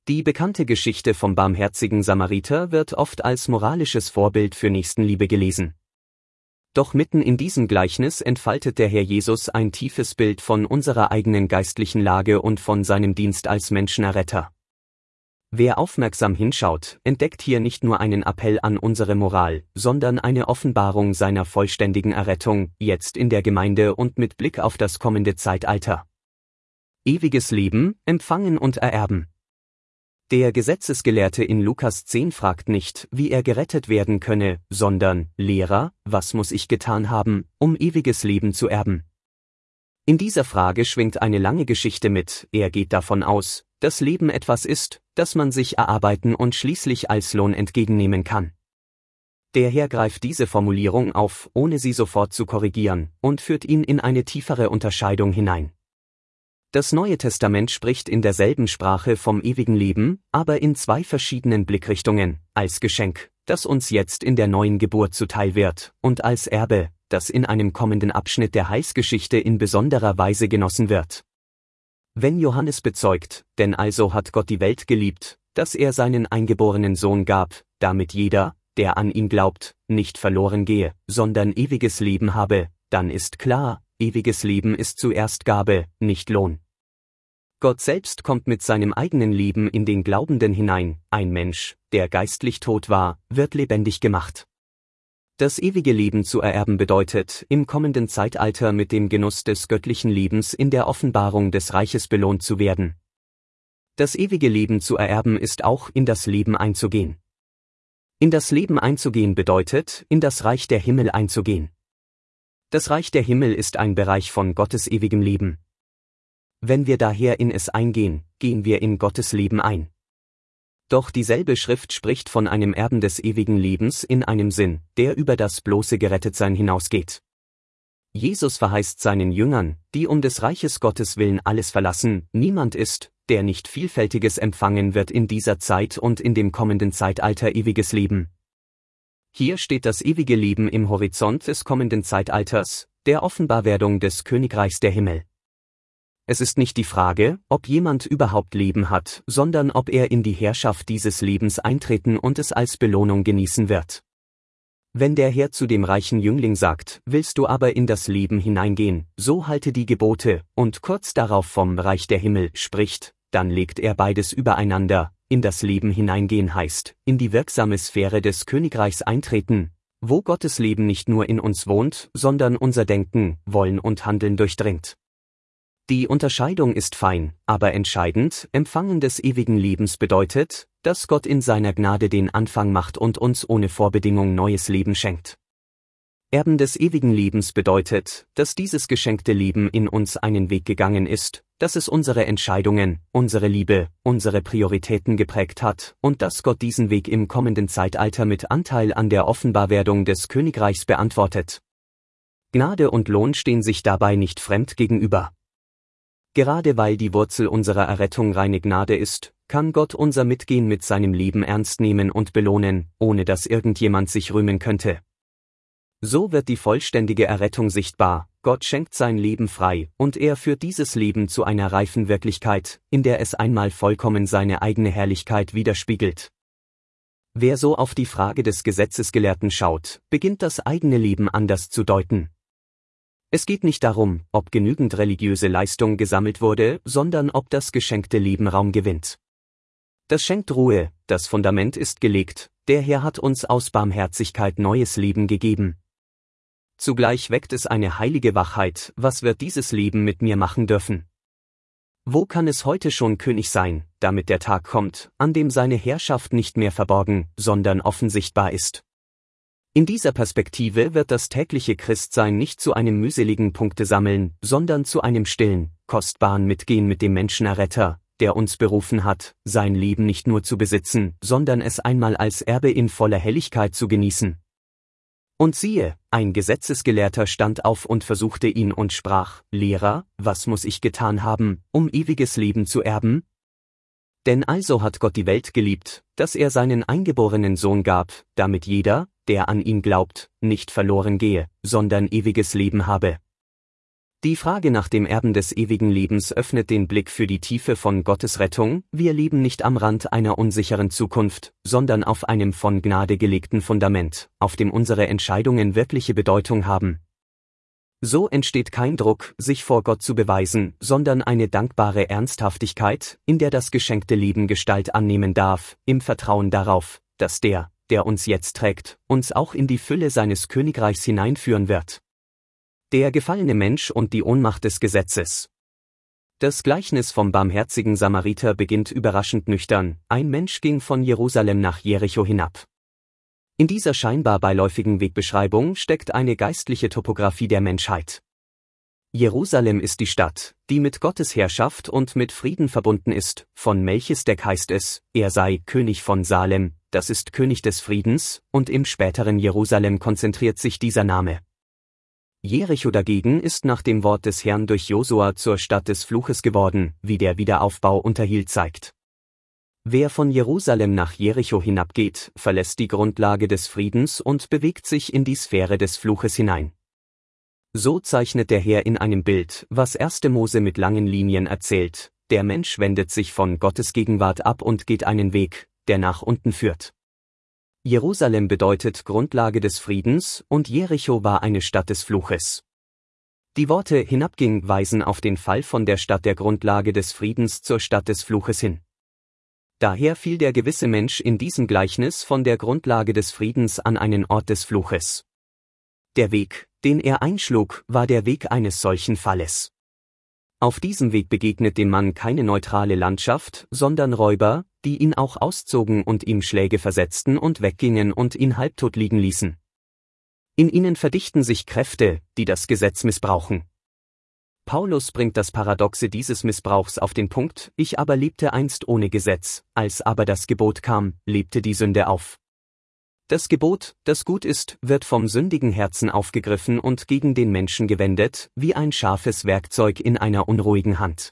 Die bekannte Geschichte vom barmherzigen Samariter wird oft als moralisches Vorbild für Nächstenliebe gelesen. Doch mitten in diesem Gleichnis entfaltet der Herr Jesus ein tiefes Bild von unserer eigenen geistlichen Lage und von seinem Dienst als Menschenerretter. Wer aufmerksam hinschaut, entdeckt hier nicht nur einen Appell an unsere Moral, sondern eine Offenbarung seiner vollständigen Errettung, jetzt in der Gemeinde und mit Blick auf das kommende Zeitalter. Ewiges Leben, empfangen und ererben. Der Gesetzesgelehrte in Lukas 10 fragt nicht, wie er gerettet werden könne, sondern: Lehrer, was muss ich getan haben, um ewiges Leben zu erben? In dieser Frage schwingt eine lange Geschichte mit. Er geht davon aus, dass Leben etwas ist, das man sich erarbeiten und schließlich als Lohn entgegennehmen kann. Der Herr greift diese Formulierung auf, ohne sie sofort zu korrigieren, und führt ihn in eine tiefere Unterscheidung hinein. Das Neue Testament spricht in derselben Sprache vom ewigen Leben, aber in zwei verschiedenen Blickrichtungen: als Geschenk, das uns jetzt in der neuen Geburt zuteil wird, und als Erbe, das in einem kommenden Abschnitt der Heilsgeschichte in besonderer Weise genossen wird. Wenn Johannes bezeugt: Denn also hat Gott die Welt geliebt, dass er seinen eingeborenen Sohn gab, damit jeder, der an ihn glaubt, nicht verloren gehe, sondern ewiges Leben habe, dann ist klar, ewiges Leben ist zuerst Gabe, nicht Lohn. Gott selbst kommt mit seinem eigenen Leben in den Glaubenden hinein. Ein Mensch, der geistlich tot war, wird lebendig gemacht. Das ewige Leben zu ererben bedeutet, im kommenden Zeitalter mit dem Genuss des göttlichen Lebens in der Offenbarung des Reiches belohnt zu werden. Das ewige Leben zu ererben ist auch in das Leben einzugehen. In das Leben einzugehen bedeutet, in das Reich der Himmel einzugehen. Das Reich der Himmel ist ein Bereich von Gottes ewigem Leben. Wenn wir daher in es eingehen, gehen wir in Gottes Leben ein. Doch dieselbe Schrift spricht von einem Erben des ewigen Lebens in einem Sinn, der über das bloße Gerettetsein hinausgeht. Jesus verheißt seinen Jüngern, die um des Reiches Gottes willen alles verlassen: Niemand ist, der nicht Vielfältiges empfangen wird in dieser Zeit und in dem kommenden Zeitalter ewiges Leben. Hier steht das ewige Leben im Horizont des kommenden Zeitalters, der Offenbarwerdung des Königreichs der Himmel. Es ist nicht die Frage, ob jemand überhaupt Leben hat, sondern ob er in die Herrschaft dieses Lebens eintreten und es als Belohnung genießen wird. Wenn der Herr zu dem reichen Jüngling sagt: Willst du aber in das Leben hineingehen, so halte die Gebote, und kurz darauf vom Reich der Himmel spricht, dann legt er beides übereinander. In das Leben hineingehen heißt, in die wirksame Sphäre des Königreichs eintreten, wo Gottes Leben nicht nur in uns wohnt, sondern unser Denken, Wollen und Handeln durchdringt. Die Unterscheidung ist fein, aber entscheidend. Empfangen des ewigen Lebens bedeutet, dass Gott in seiner Gnade den Anfang macht und uns ohne Vorbedingung neues Leben schenkt. Erben des ewigen Lebens bedeutet, dass dieses geschenkte Leben in uns einen Weg gegangen ist, dass es unsere Entscheidungen, unsere Liebe, unsere Prioritäten geprägt hat und dass Gott diesen Weg im kommenden Zeitalter mit Anteil an der Offenbarwerdung des Königreichs beantwortet. Gnade und Lohn stehen sich dabei nicht fremd gegenüber. Gerade weil die Wurzel unserer Errettung reine Gnade ist, kann Gott unser Mitgehen mit seinem Leben ernst nehmen und belohnen, ohne dass irgendjemand sich rühmen könnte. So wird die vollständige Errettung sichtbar: Gott schenkt sein Leben frei, und er führt dieses Leben zu einer reifen Wirklichkeit, in der es einmal vollkommen seine eigene Herrlichkeit widerspiegelt. Wer so auf die Frage des Gesetzesgelehrten schaut, beginnt das eigene Leben anders zu deuten. Es geht nicht darum, ob genügend religiöse Leistung gesammelt wurde, sondern ob das geschenkte Leben Raum gewinnt. Das schenkt Ruhe, das Fundament ist gelegt, der Herr hat uns aus Barmherzigkeit neues Leben gegeben. Zugleich weckt es eine heilige Wachheit: Was wird dieses Leben mit mir machen dürfen? Wo kann es heute schon König sein, damit der Tag kommt, an dem seine Herrschaft nicht mehr verborgen, sondern offen sichtbar ist? In dieser Perspektive wird das tägliche Christsein nicht zu einem mühseligen Punktesammeln, sondern zu einem stillen, kostbaren Mitgehen mit dem Menschenerretter, der uns berufen hat, sein Leben nicht nur zu besitzen, sondern es einmal als Erbe in voller Helligkeit zu genießen. Und siehe, ein Gesetzesgelehrter stand auf und versuchte ihn und sprach: Lehrer, was muss ich getan haben, um ewiges Leben zu erben? Denn also hat Gott die Welt geliebt, dass er seinen eingeborenen Sohn gab, damit jeder, der an ihn glaubt, nicht verloren gehe, sondern ewiges Leben habe. Die Frage nach dem Erben des ewigen Lebens öffnet den Blick für die Tiefe von Gottes Rettung. Wir leben nicht am Rand einer unsicheren Zukunft, sondern auf einem von Gnade gelegten Fundament, auf dem unsere Entscheidungen wirkliche Bedeutung haben. So entsteht kein Druck, sich vor Gott zu beweisen, sondern eine dankbare Ernsthaftigkeit, in der das geschenkte Leben Gestalt annehmen darf, im Vertrauen darauf, dass der uns jetzt trägt, uns auch in die Fülle seines Königreichs hineinführen wird. Der gefallene Mensch und die Ohnmacht des Gesetzes. Das Gleichnis vom barmherzigen Samariter beginnt überraschend nüchtern: Ein Mensch ging von Jerusalem nach Jericho hinab. In dieser scheinbar beiläufigen Wegbeschreibung steckt eine geistliche Topographie der Menschheit. Jerusalem ist die Stadt, die mit Gottes Herrschaft und mit Frieden verbunden ist. Von Melchisedek heißt es, er sei König von Salem, das ist König des Friedens, und im späteren Jerusalem konzentriert sich dieser Name. Jericho dagegen ist nach dem Wort des Herrn durch Josua zur Stadt des Fluches geworden, wie der Wiederaufbau Unterhielt zeigt. Wer von Jerusalem nach Jericho hinabgeht, verlässt die Grundlage des Friedens und bewegt sich in die Sphäre des Fluches hinein. So zeichnet der Herr in einem Bild, was 1. Mose mit langen Linien erzählt: Der Mensch wendet sich von Gottes Gegenwart ab und geht einen Weg, der nach unten führt. Jerusalem bedeutet Grundlage des Friedens und Jericho war eine Stadt des Fluches. Die Worte hinabging weisen auf den Fall von der Stadt der Grundlage des Friedens zur Stadt des Fluches hin. Daher fiel der gewisse Mensch in diesem Gleichnis von der Grundlage des Friedens an einen Ort des Fluches. Der Weg, den er einschlug, war der Weg eines solchen Falles. Auf diesem Weg begegnet dem Mann keine neutrale Landschaft, sondern Räuber, die ihn auch auszogen und ihm Schläge versetzten und weggingen und ihn halbtot liegen ließen. In ihnen verdichten sich Kräfte, die das Gesetz missbrauchen. Paulus bringt das Paradoxe dieses Missbrauchs auf den Punkt: Ich aber lebte einst ohne Gesetz, als aber das Gebot kam, lebte die Sünde auf. Das Gebot, das gut ist, wird vom sündigen Herzen aufgegriffen und gegen den Menschen gewendet, wie ein scharfes Werkzeug in einer unruhigen Hand.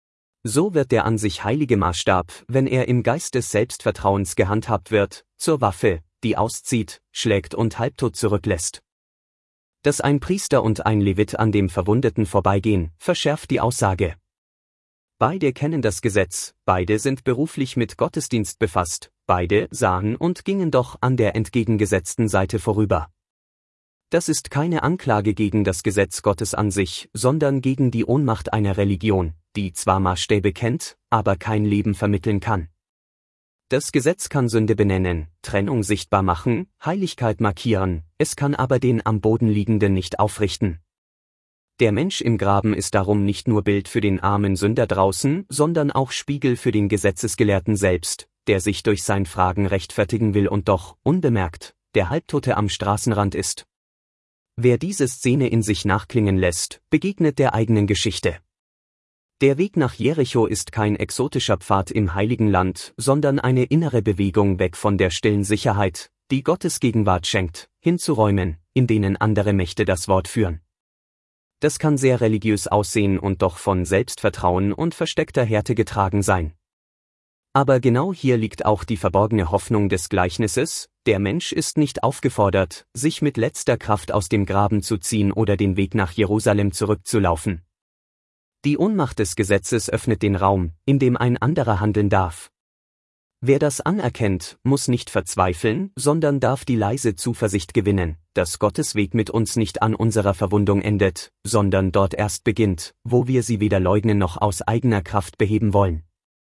So wird der an sich heilige Maßstab, wenn er im Geist des Selbstvertrauens gehandhabt wird, zur Waffe, die auszieht, schlägt und halbtot zurücklässt. Dass ein Priester und ein Levit an dem Verwundeten vorbeigehen, verschärft die Aussage. Beide kennen das Gesetz, beide sind beruflich mit Gottesdienst befasst, beide sahen und gingen doch an der entgegengesetzten Seite vorüber. Das ist keine Anklage gegen das Gesetz Gottes an sich, sondern gegen die Ohnmacht einer Religion, die zwar Maßstäbe kennt, aber kein Leben vermitteln kann. Das Gesetz kann Sünde benennen, Trennung sichtbar machen, Heiligkeit markieren, es kann aber den am Boden Liegenden nicht aufrichten. Der Mensch im Graben ist darum nicht nur Bild für den armen Sünder draußen, sondern auch Spiegel für den Gesetzesgelehrten selbst, der sich durch sein Fragen rechtfertigen will und doch, unbemerkt, der Halbtote am Straßenrand ist. Wer diese Szene in sich nachklingen lässt, begegnet der eigenen Geschichte. Der Weg nach Jericho ist kein exotischer Pfad im Heiligen Land, sondern eine innere Bewegung weg von der stillen Sicherheit, die Gottes Gegenwart schenkt, hin zu Räumen, in denen andere Mächte das Wort führen. Das kann sehr religiös aussehen und doch von Selbstvertrauen und versteckter Härte getragen sein. Aber genau hier liegt auch die verborgene Hoffnung des Gleichnisses: Der Mensch ist nicht aufgefordert, sich mit letzter Kraft aus dem Graben zu ziehen oder den Weg nach Jerusalem zurückzulaufen. Die Ohnmacht des Gesetzes öffnet den Raum, in dem ein anderer handeln darf. Wer das anerkennt, muss nicht verzweifeln, sondern darf die leise Zuversicht gewinnen, dass Gottes Weg mit uns nicht an unserer Verwundung endet, sondern dort erst beginnt, wo wir sie weder leugnen noch aus eigener Kraft beheben wollen.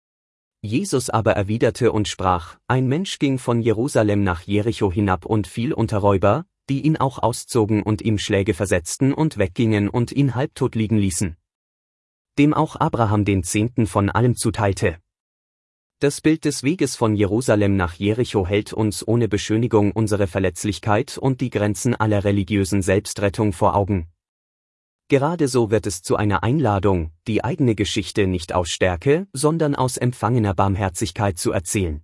Jesus aber erwiderte und sprach: Ein Mensch ging von Jerusalem nach Jericho hinab und fiel unter Räuber, die ihn auch auszogen und ihm Schläge versetzten und weggingen und ihn halbtot liegen ließen. Dem auch Abraham den Zehnten von allem zuteilte. Das Bild des Weges von Jerusalem nach Jericho hält uns ohne Beschönigung unsere Verletzlichkeit und die Grenzen aller religiösen Selbstrettung vor Augen. Gerade so wird es zu einer Einladung, die eigene Geschichte nicht aus Stärke, sondern aus empfangener Barmherzigkeit zu erzählen.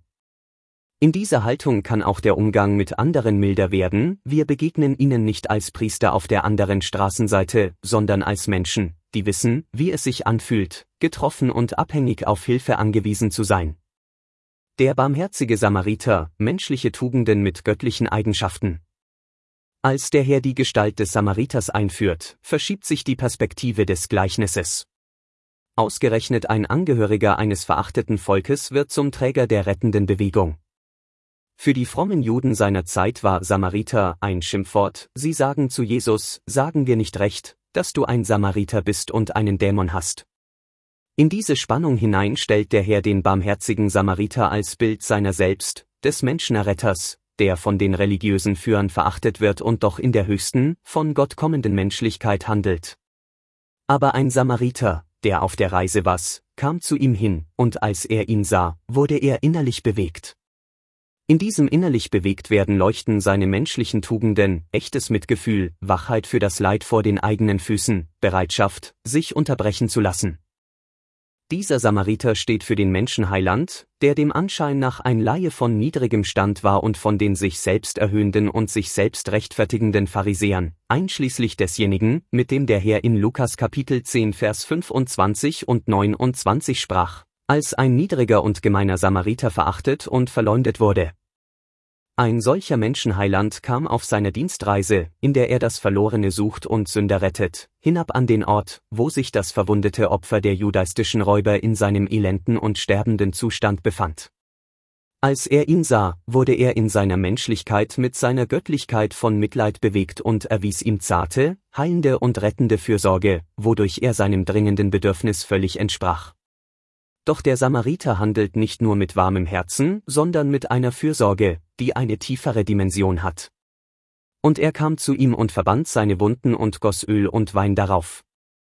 In dieser Haltung kann auch der Umgang mit anderen milder werden: Wir begegnen ihnen nicht als Priester auf der anderen Straßenseite, sondern als Menschen, die wissen, wie es sich anfühlt, getroffen und abhängig auf Hilfe angewiesen zu sein. Der barmherzige Samariter, menschliche Tugenden mit göttlichen Eigenschaften. Als der Herr die Gestalt des Samariters einführt, verschiebt sich die Perspektive des Gleichnisses. Ausgerechnet ein Angehöriger eines verachteten Volkes wird zum Träger der rettenden Bewegung. Für die frommen Juden seiner Zeit war Samariter ein Schimpfwort. Sie sagen zu Jesus: Sagen wir nicht recht, dass du ein Samariter bist und einen Dämon hast? In diese Spannung hinein stellt der Herr den barmherzigen Samariter als Bild seiner selbst, des Menschenerretters, der von den religiösen Führern verachtet wird und doch in der höchsten, von Gott kommenden Menschlichkeit handelt. Aber ein Samariter, der auf der Reise war, kam zu ihm hin, und als er ihn sah, wurde er innerlich bewegt. In diesem innerlich bewegt werden leuchten seine menschlichen Tugenden, echtes Mitgefühl, Wachheit für das Leid vor den eigenen Füßen, Bereitschaft, sich unterbrechen zu lassen. Dieser Samariter steht für den Menschenheiland, der dem Anschein nach ein Laie von niedrigem Stand war und von den sich selbst erhöhenden und sich selbst rechtfertigenden Pharisäern, einschließlich desjenigen, mit dem der Herr in Lukas Kapitel 10 Vers 25 und 29 sprach, als ein niedriger und gemeiner Samariter verachtet und verleumdet wurde. Ein solcher Menschenheiland kam auf seiner Dienstreise, in der er das Verlorene sucht und Sünder rettet, hinab an den Ort, wo sich das verwundete Opfer der judaistischen Räuber in seinem elenden und sterbenden Zustand befand. Als er ihn sah, wurde er in seiner Menschlichkeit mit seiner Göttlichkeit von Mitleid bewegt und erwies ihm zarte, heilende und rettende Fürsorge, wodurch er seinem dringenden Bedürfnis völlig entsprach. Doch der Samariter handelt nicht nur mit warmem Herzen, sondern mit einer Fürsorge, die eine tiefere Dimension hat. Und er kam zu ihm und verband seine Wunden und goss Öl und Wein darauf.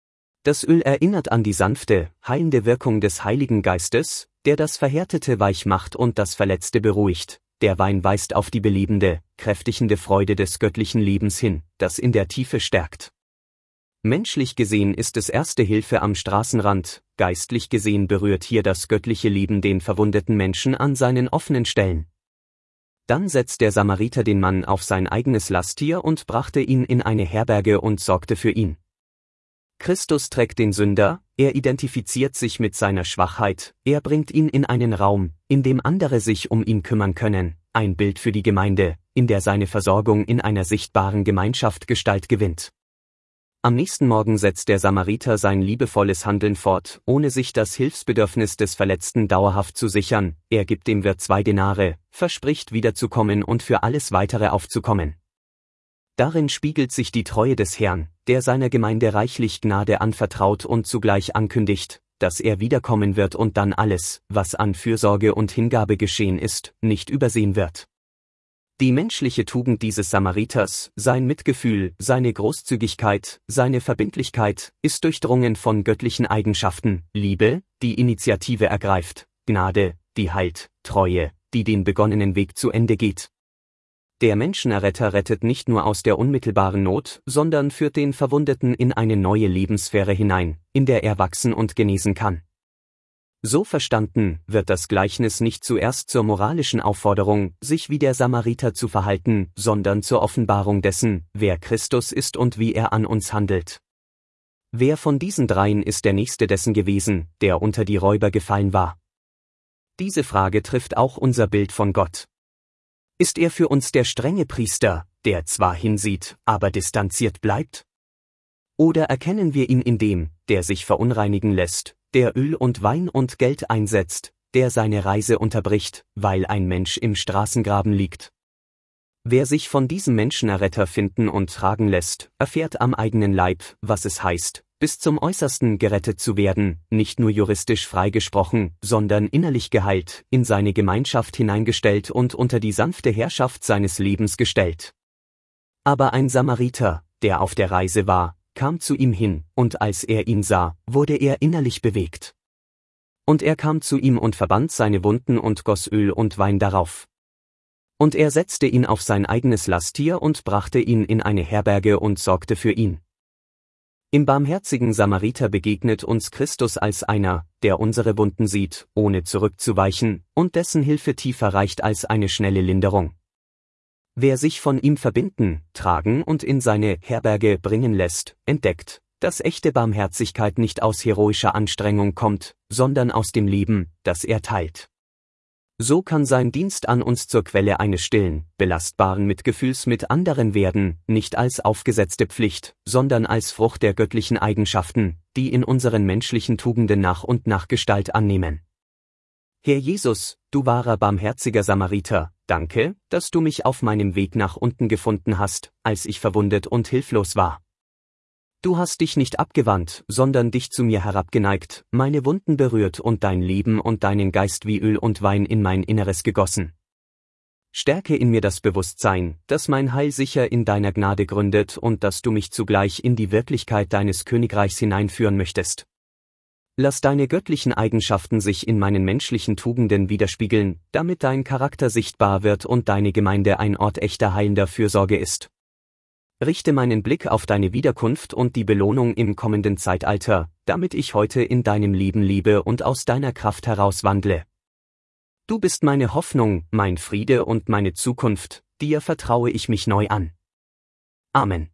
Das Öl erinnert an die sanfte, heilende Wirkung des Heiligen Geistes, der das Verhärtete weich macht und das Verletzte beruhigt. Der Wein weist auf die belebende, kräftigende Freude des göttlichen Lebens hin, das in der Tiefe stärkt. Menschlich gesehen ist es erste Hilfe am Straßenrand, geistlich gesehen berührt hier das göttliche Leben den verwundeten Menschen an seinen offenen Stellen. Dann setzt der Samariter den Mann auf sein eigenes Lasttier und brachte ihn in eine Herberge und sorgte für ihn. Christus trägt den Sünder, er identifiziert sich mit seiner Schwachheit, er bringt ihn in einen Raum, in dem andere sich um ihn kümmern können, ein Bild für die Gemeinde, in der seine Versorgung in einer sichtbaren Gemeinschaft Gestalt gewinnt. Am nächsten Morgen setzt der Samariter sein liebevolles Handeln fort, ohne sich das Hilfsbedürfnis des Verletzten dauerhaft zu sichern. Er gibt dem Wirt 2 Denare, verspricht wiederzukommen und für alles Weitere aufzukommen. Darin spiegelt sich die Treue des Herrn, der seiner Gemeinde reichlich Gnade anvertraut und zugleich ankündigt, dass er wiederkommen wird und dann alles, was an Fürsorge und Hingabe geschehen ist, nicht übersehen wird. Die menschliche Tugend dieses Samariters, sein Mitgefühl, seine Großzügigkeit, seine Verbindlichkeit, ist durchdrungen von göttlichen Eigenschaften: Liebe, die Initiative ergreift, Gnade, die heilt, Treue, die den begonnenen Weg zu Ende geht. Der Menschenerretter rettet nicht nur aus der unmittelbaren Not, sondern führt den Verwundeten in eine neue Lebenssphäre hinein, in der er wachsen und genesen kann. So verstanden, wird das Gleichnis nicht zuerst zur moralischen Aufforderung, sich wie der Samariter zu verhalten, sondern zur Offenbarung dessen, wer Christus ist und wie er an uns handelt. Wer von diesen dreien ist der Nächste dessen gewesen, der unter die Räuber gefallen war? Diese Frage trifft auch unser Bild von Gott. Ist er für uns der strenge Priester, der zwar hinsieht, aber distanziert bleibt? Oder erkennen wir ihn in dem, der sich verunreinigen lässt, der Öl und Wein und Geld einsetzt, der seine Reise unterbricht, weil ein Mensch im Straßengraben liegt? Wer sich von diesem Menschenerretter finden und tragen lässt, erfährt am eigenen Leib, was es heißt, bis zum Äußersten gerettet zu werden, nicht nur juristisch freigesprochen, sondern innerlich geheilt, in seine Gemeinschaft hineingestellt und unter die sanfte Herrschaft seines Lebens gestellt. Aber ein Samariter, der auf der Reise war, kam zu ihm hin, und als er ihn sah, wurde er innerlich bewegt. Und er kam zu ihm und verband seine Wunden und goss Öl und Wein darauf. Und er setzte ihn auf sein eigenes Lasttier und brachte ihn in eine Herberge und sorgte für ihn. Im barmherzigen Samariter begegnet uns Christus als einer, der unsere Wunden sieht, ohne zurückzuweichen, und dessen Hilfe tiefer reicht als eine schnelle Linderung. Wer sich von ihm verbinden, tragen und in seine Herberge bringen lässt, entdeckt, dass echte Barmherzigkeit nicht aus heroischer Anstrengung kommt, sondern aus dem Leben, das er teilt. So kann sein Dienst an uns zur Quelle eines stillen, belastbaren Mitgefühls mit anderen werden, nicht als aufgesetzte Pflicht, sondern als Frucht der göttlichen Eigenschaften, die in unseren menschlichen Tugenden nach und nach Gestalt annehmen. Herr Jesus, du wahrer barmherziger Samariter, danke, dass du mich auf meinem Weg nach unten gefunden hast, als ich verwundet und hilflos war. Du hast dich nicht abgewandt, sondern dich zu mir herabgeneigt, meine Wunden berührt und dein Leben und deinen Geist wie Öl und Wein in mein Inneres gegossen. Stärke in mir das Bewusstsein, dass mein Heil sicher in deiner Gnade gründet und dass du mich zugleich in die Wirklichkeit deines Königreichs hineinführen möchtest. Lass deine göttlichen Eigenschaften sich in meinen menschlichen Tugenden widerspiegeln, damit dein Charakter sichtbar wird und deine Gemeinde ein Ort echter heilender Fürsorge ist. Richte meinen Blick auf deine Wiederkunft und die Belohnung im kommenden Zeitalter, damit ich heute in deinem Leben lebe und aus deiner Kraft heraus wandle. Du bist meine Hoffnung, mein Friede und meine Zukunft, dir vertraue ich mich neu an. Amen.